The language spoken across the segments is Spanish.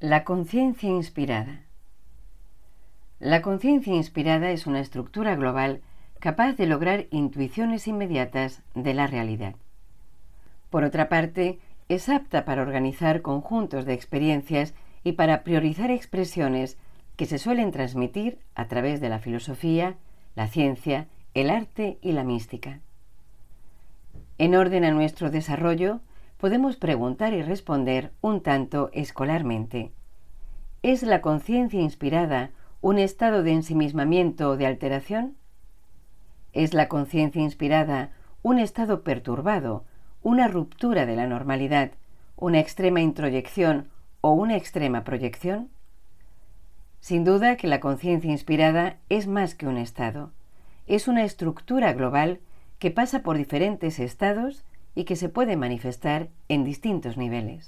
La conciencia inspirada. La conciencia inspirada es una estructura global capaz de lograr intuiciones inmediatas de la realidad. Por otra parte, es apta para organizar conjuntos de experiencias y para priorizar expresiones que se suelen transmitir a través de la filosofía, la ciencia, el arte y la mística. En orden a nuestro desarrollo, podemos preguntar y responder un tanto escolarmente. ¿Es la conciencia inspirada un estado de ensimismamiento o de alteración? ¿Es la conciencia inspirada un estado perturbado, una ruptura de la normalidad, una extrema introyección o una extrema proyección? Sin duda que la conciencia inspirada es más que un estado. Es una estructura global que pasa por diferentes estados y que se puede manifestar en distintos niveles.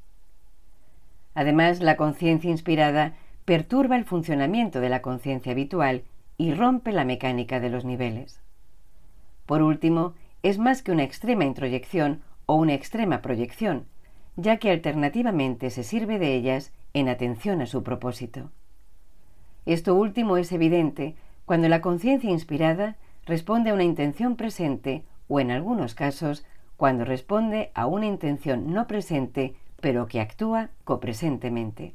Además, la conciencia inspirada perturba el funcionamiento de la conciencia habitual y rompe la mecánica de los niveles. Por último, es más que una extrema introyección o una extrema proyección, ya que alternativamente se sirve de ellas en atención a su propósito. Esto último es evidente cuando la conciencia inspirada responde a una intención presente o, en algunos casos, cuando responde a una intención no presente, pero que actúa copresentemente.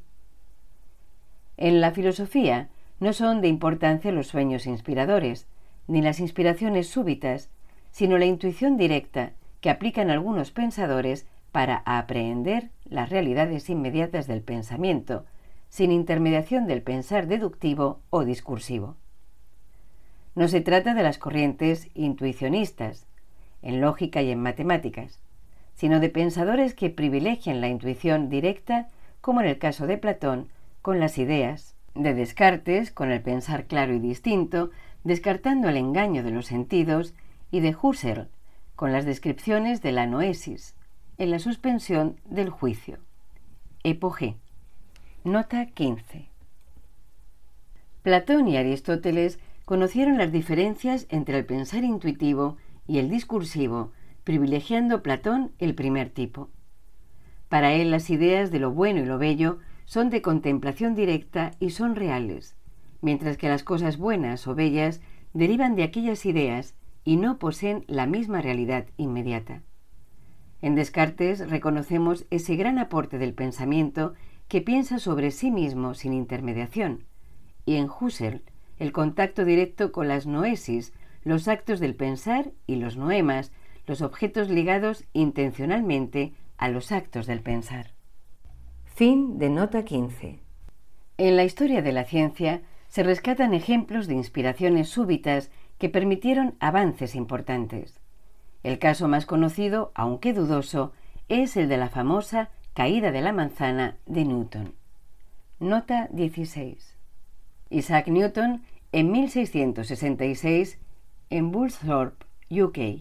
En la filosofía no son de importancia los sueños inspiradores, ni las inspiraciones súbitas, sino la intuición directa que aplican algunos pensadores para aprehender las realidades inmediatas del pensamiento, sin intermediación del pensar deductivo o discursivo. No se trata de las corrientes intuicionistas, en lógica y en matemáticas, sino de pensadores que privilegian la intuición directa, como en el caso de Platón, con las ideas, de Descartes, con el pensar claro y distinto, descartando el engaño de los sentidos, y de Husserl, con las descripciones de la noesis, en la suspensión del juicio. Epogé. Nota 15. Platón y Aristóteles conocieron las diferencias entre el pensar intuitivo y el discursivo, privilegiando Platón el primer tipo. Para él las ideas de lo bueno y lo bello son de contemplación directa y son reales, mientras que las cosas buenas o bellas derivan de aquellas ideas y no poseen la misma realidad inmediata. En Descartes reconocemos ese gran aporte del pensamiento que piensa sobre sí mismo sin intermediación, y en Husserl el contacto directo con las noesis, los actos del pensar, y los noemas, los objetos ligados intencionalmente a los actos del pensar. Fin de nota 15. En la historia de la ciencia se rescatan ejemplos de inspiraciones súbitas que permitieron avances importantes. El caso más conocido, aunque dudoso, es el de la famosa caída de la manzana de Newton. Nota 16. Isaac Newton, en 1666, en Woolsthorpe, UK.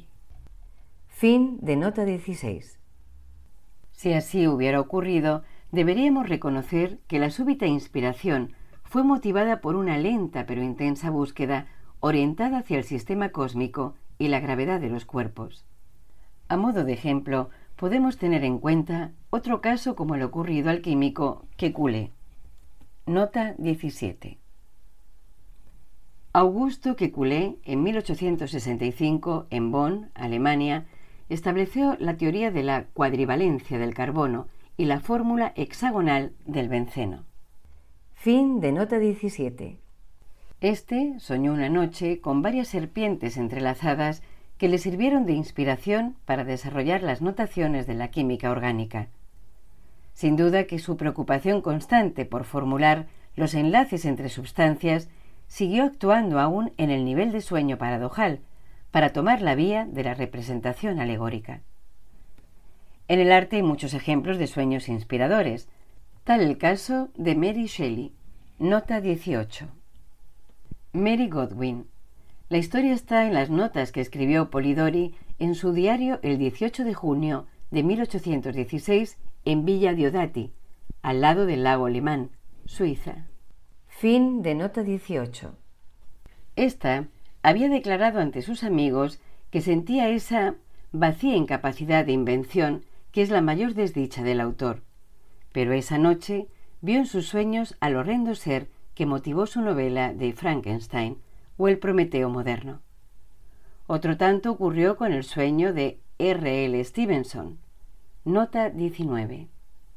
Fin de nota 16. Si así hubiera ocurrido, deberíamos reconocer que la súbita inspiración fue motivada por una lenta pero intensa búsqueda orientada hacia el sistema cósmico y la gravedad de los cuerpos. A modo de ejemplo, podemos tener en cuenta otro caso como el ocurrido al químico Kekulé. Nota 17. Augusto Kekulé, en 1865, en Bonn, Alemania, estableció la teoría de la cuadrivalencia del carbono y la fórmula hexagonal del benceno. Fin de nota 17. Este soñó una noche con varias serpientes entrelazadas que le sirvieron de inspiración para desarrollar las notaciones de la química orgánica. Sin duda que su preocupación constante por formular los enlaces entre sustancias siguió actuando aún en el nivel de sueño paradojal, para tomar la vía de la representación alegórica. En el arte hay muchos ejemplos de sueños inspiradores, tal el caso de Mary Shelley. Nota 18. Mary Godwin. La historia está en las notas que escribió Polidori en su diario el 18 de junio de 1816 en Villa Diodati, al lado del lago Lemán, Suiza. Fin de nota 18. Esta había declarado ante sus amigos que sentía esa vacía incapacidad de invención que es la mayor desdicha del autor, pero esa noche vio en sus sueños al horrendo ser que motivó su novela de Frankenstein o el Prometeo moderno. Otro tanto ocurrió con el sueño de R.L. Stevenson. Nota 19.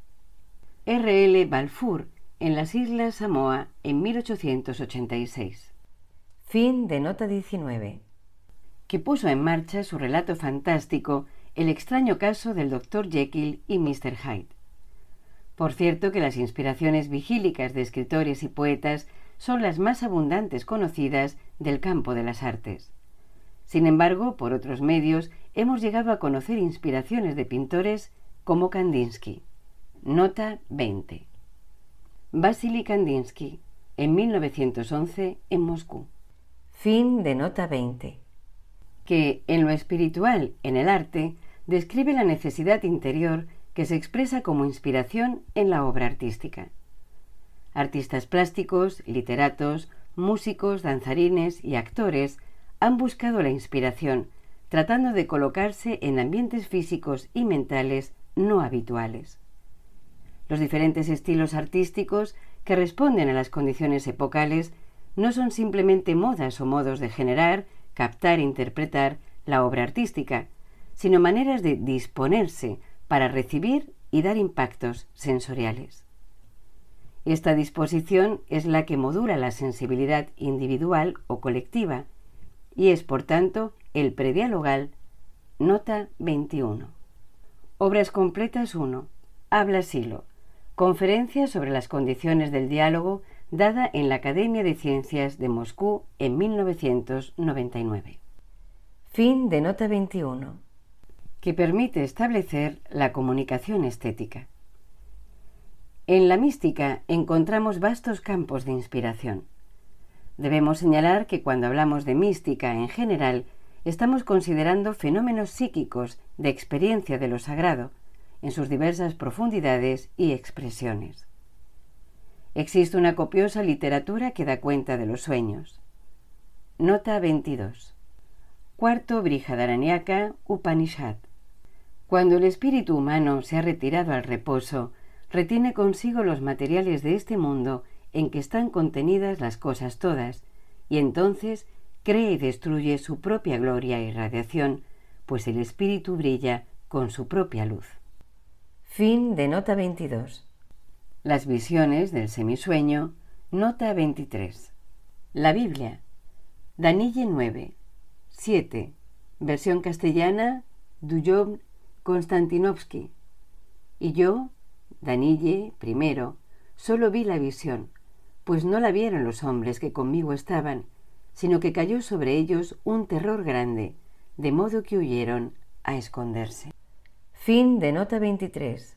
R.L. Balfour en las Islas Samoa en 1886. Fin de nota 19. Que puso en marcha su relato fantástico El extraño caso del Dr. Jekyll y Mr. Hyde. Por cierto que las inspiraciones vigílicas de escritores y poetas son las más abundantes conocidas del campo de las artes. Sin embargo, por otros medios hemos llegado a conocer inspiraciones de pintores como Kandinsky. Nota 20. Vasily Kandinsky, en 1911, en Moscú. Fin de nota 20. Que, en lo espiritual, en el arte, describe la necesidad interior que se expresa como inspiración en la obra artística. Artistas plásticos, literatos, músicos, danzarines y actores han buscado la inspiración, tratando de colocarse en ambientes físicos y mentales no habituales. Los diferentes estilos artísticos que responden a las condiciones epocales no son simplemente modas o modos de generar, captar e interpretar la obra artística, sino maneras de disponerse para recibir y dar impactos sensoriales. Esta disposición es la que modula la sensibilidad individual o colectiva y es, por tanto, el predialogal. Nota 21. Obras completas 1. Habla Silo. Conferencia sobre las condiciones del diálogo dada en la Academia de Ciencias de Moscú en 1999. Fin de nota 21. Que permite establecer la comunicación estética. En la mística encontramos vastos campos de inspiración. Debemos señalar que cuando hablamos de mística en general, estamos considerando fenómenos psíquicos de experiencia de lo sagrado, en sus diversas profundidades y expresiones. Existe una copiosa literatura que da cuenta de los sueños. Nota 22. Cuarto Brihadaranyaka Upanishad. Cuando el espíritu humano se ha retirado al reposo, retiene consigo los materiales de este mundo en que están contenidas las cosas todas, y entonces cree y destruye su propia gloria y radiación, pues el espíritu brilla con su propia luz. Fin de nota 22. Las visiones del semisueño. Nota 23. La Biblia. Danille 9. 7. Versión castellana. Dujov Konstantinovsky. Y yo, Danille, primero, solo vi la visión, pues no la vieron los hombres que conmigo estaban, sino que cayó sobre ellos un terror grande, de modo que huyeron a esconderse. Fin de nota 23.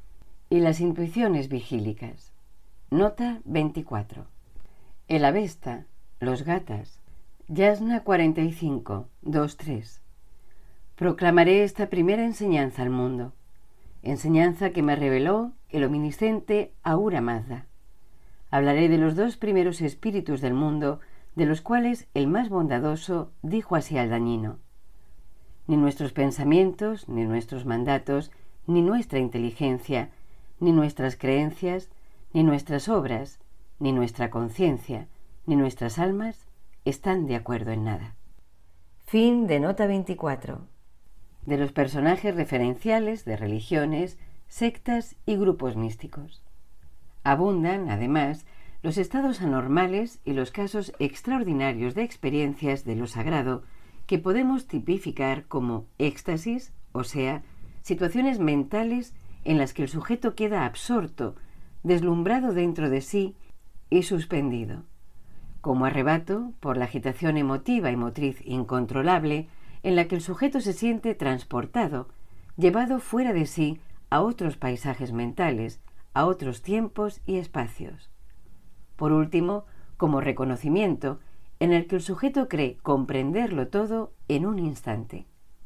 Y las intuiciones vigílicas. Nota 24. El Avesta, los Gatas. Yasna 45, 2-3. Proclamaré esta primera enseñanza al mundo, enseñanza que me reveló el omnisciente Ahura Mazda. Hablaré de los dos primeros espíritus del mundo, de los cuales el más bondadoso dijo así al dañino: ni nuestros pensamientos, ni nuestros mandatos, ni nuestra inteligencia, ni nuestras creencias, ni nuestras obras, ni nuestra conciencia, ni nuestras almas están de acuerdo en nada. Fin de nota 24. De los personajes referenciales de religiones, sectas y grupos místicos. Abundan, además, los estados anormales y los casos extraordinarios de experiencias de lo sagrado que podemos tipificar como éxtasis, o sea, situaciones mentales en las que el sujeto queda absorto, deslumbrado dentro de sí y suspendido, como arrebato por la agitación emotiva y motriz incontrolable en la que el sujeto se siente transportado, llevado fuera de sí a otros paisajes mentales, a otros tiempos y espacios. Por último, como reconocimiento, en el que el sujeto cree comprenderlo todo en un instante.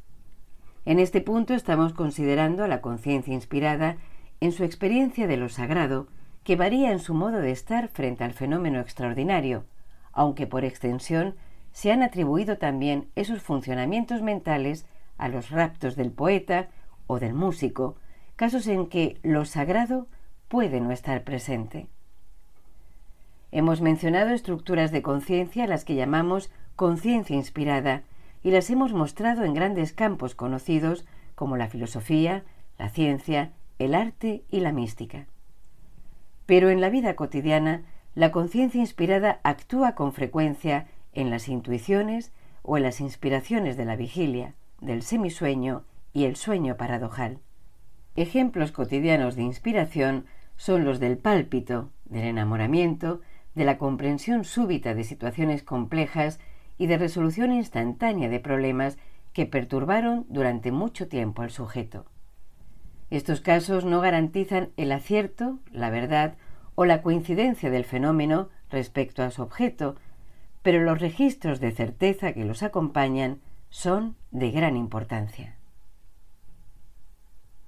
En este punto estamos considerando a la conciencia inspirada en su experiencia de lo sagrado, que varía en su modo de estar frente al fenómeno extraordinario, aunque por extensión se han atribuido también esos funcionamientos mentales a los raptos del poeta o del músico, casos en que lo sagrado puede no estar presente. Hemos mencionado estructuras de conciencia a las que llamamos conciencia inspirada y las hemos mostrado en grandes campos conocidos como la filosofía, la ciencia, el arte y la mística. Pero en la vida cotidiana, la conciencia inspirada actúa con frecuencia en las intuiciones o en las inspiraciones de la vigilia, del semisueño y el sueño paradojal. Ejemplos cotidianos de inspiración son los del pálpito, del enamoramiento, de la comprensión súbita de situaciones complejas y de resolución instantánea de problemas que perturbaron durante mucho tiempo al sujeto. Estos casos no garantizan el acierto, la verdad o la coincidencia del fenómeno respecto a su objeto, pero los registros de certeza que los acompañan son de gran importancia.